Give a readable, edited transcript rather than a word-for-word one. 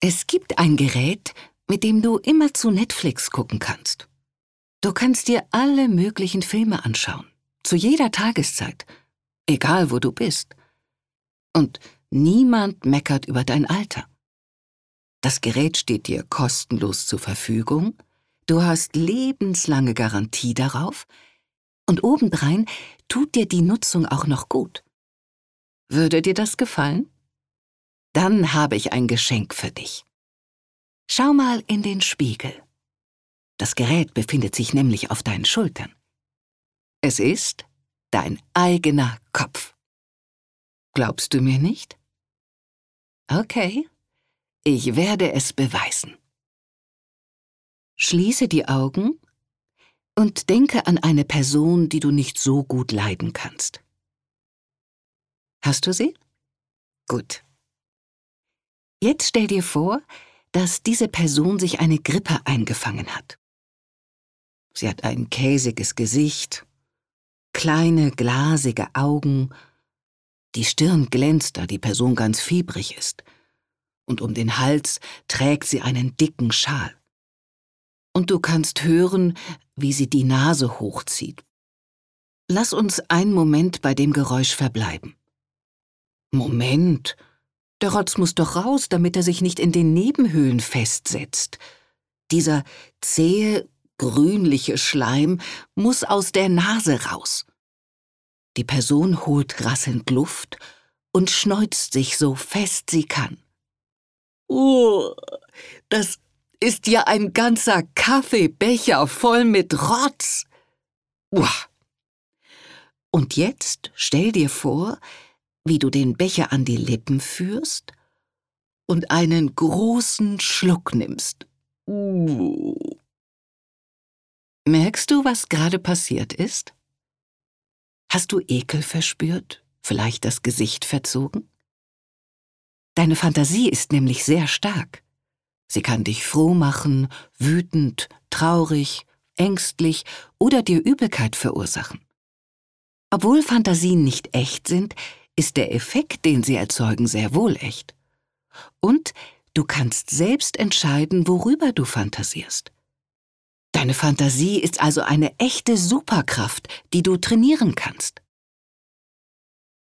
Es gibt ein Gerät, mit dem du immerzu Netflix gucken kannst. Du kannst dir alle möglichen Filme anschauen, zu jeder Tageszeit, egal wo du bist. Und niemand meckert über dein Alter. Das Gerät steht dir kostenlos zur Verfügung, du hast lebenslange Garantie darauf und obendrein tut dir die Nutzung auch noch gut. Würde dir das gefallen? Dann habe ich ein Geschenk für dich. Schau mal in den Spiegel. Das Gerät befindet sich nämlich auf deinen Schultern. Es ist dein eigener Kopf. Glaubst du mir nicht? Okay, ich werde es beweisen. Schließe die Augen und denke an eine Person, die du nicht so gut leiden kannst. Hast du sie? Gut. Jetzt stell dir vor, dass diese Person sich eine Grippe eingefangen hat. Sie hat ein käsiges Gesicht, kleine, glasige Augen, die Stirn glänzt, da die Person ganz fiebrig ist, und um den Hals trägt sie einen dicken Schal. Und du kannst hören, wie sie die Nase hochzieht. Lass uns einen Moment bei dem Geräusch verbleiben. Moment, der Rotz muss doch raus, damit er sich nicht in den Nebenhöhlen festsetzt. Dieser zähe, grünliche Schleim muss aus der Nase raus. Die Person holt rasselnd Luft und schneuzt sich so fest sie kann. Oh, das ist ja ein ganzer Kaffeebecher voll mit Rotz. Uah. Und jetzt stell dir vor, wie du den Becher an die Lippen führst und einen großen Schluck nimmst. Merkst du, was gerade passiert ist? Hast du Ekel verspürt? Vielleicht das Gesicht verzogen? Deine Fantasie ist nämlich sehr stark. Sie kann dich froh machen, wütend, traurig, ängstlich oder dir Übelkeit verursachen. Obwohl Fantasien nicht echt sind, ist der Effekt, den sie erzeugen, sehr wohl echt. Und du kannst selbst entscheiden, worüber du fantasierst. Deine Fantasie ist also eine echte Superkraft, die du trainieren kannst.